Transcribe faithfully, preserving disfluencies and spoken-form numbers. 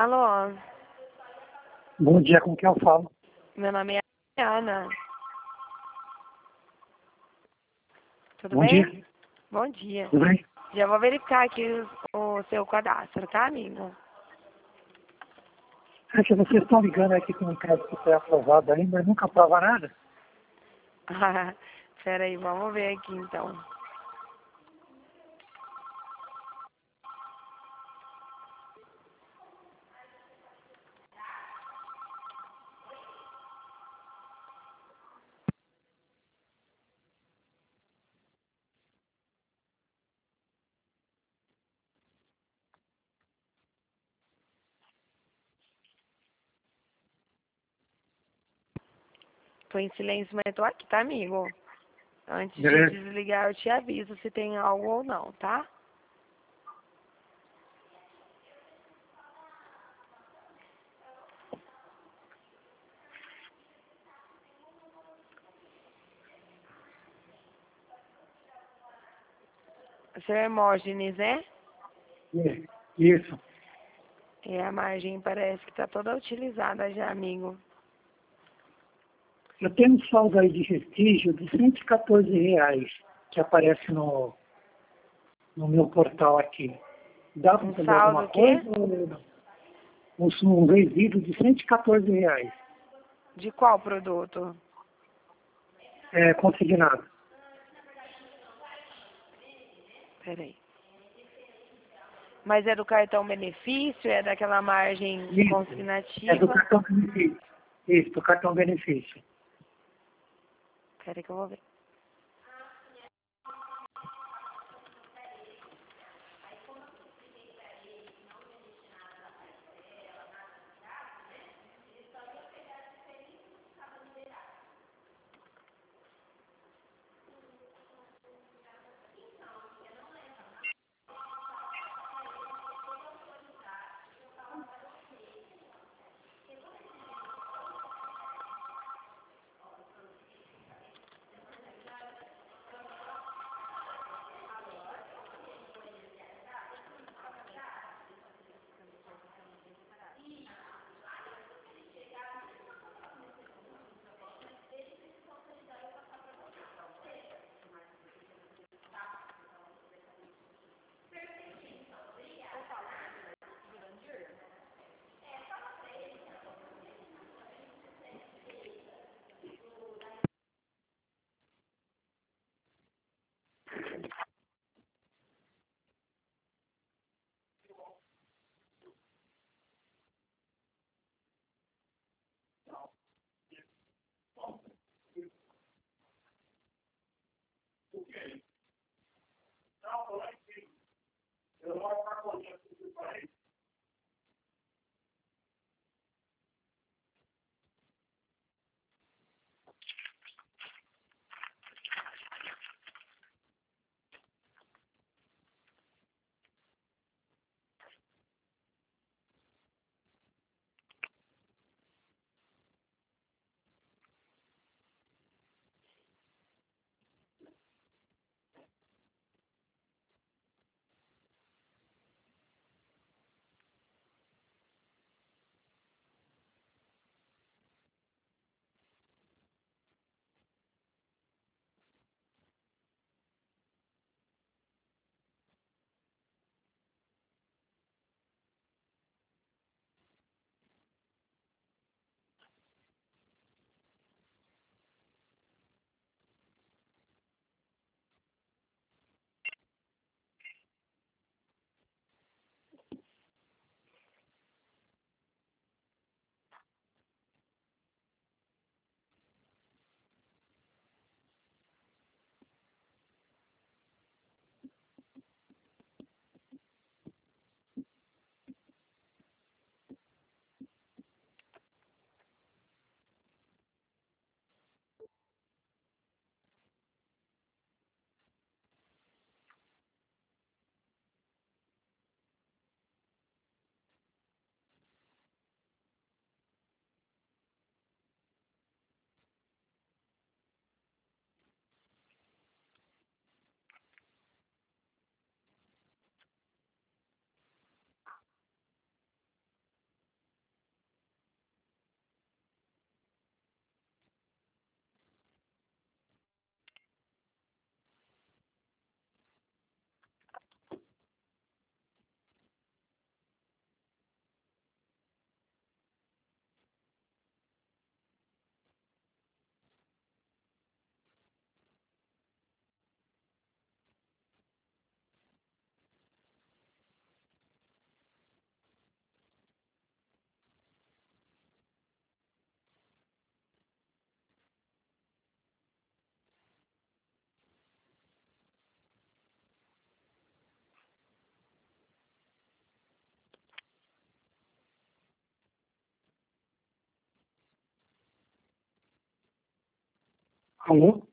Alô, Bom dia, com quem eu falo? meu nome é Ana. Tudo Bom bem? dia, Bom dia. tudo bem? Já vou verificar aqui o, o seu cadastro, tá, amigo? É que vocês estão ligando aqui com um crédito que foi aprovado aí, mas nunca aprova nada. Ah, pera aí, vamos ver aqui então. Tô em silêncio, mas tô aqui, tá, amigo? Antes de Beleza? desligar, eu te aviso se tem algo ou não, tá? O seu Hermógenes, né? É, isso. E a margem parece que tá toda utilizada já, amigo. Eu tenho um saldo aí de restígio de cento e quatorze reais que aparece no, no meu portal aqui. Dá para Um fazer saldo alguma o quê? coisa ou não? Um, um resíduo de cento e quatorze reais. De qual produto? É consignado. Peraí. Mas é do cartão benefício? É daquela margem Isso. É do consignativa? cartão benefício. Isso, do cartão benefício. Peraí que eu vou ver. Alô?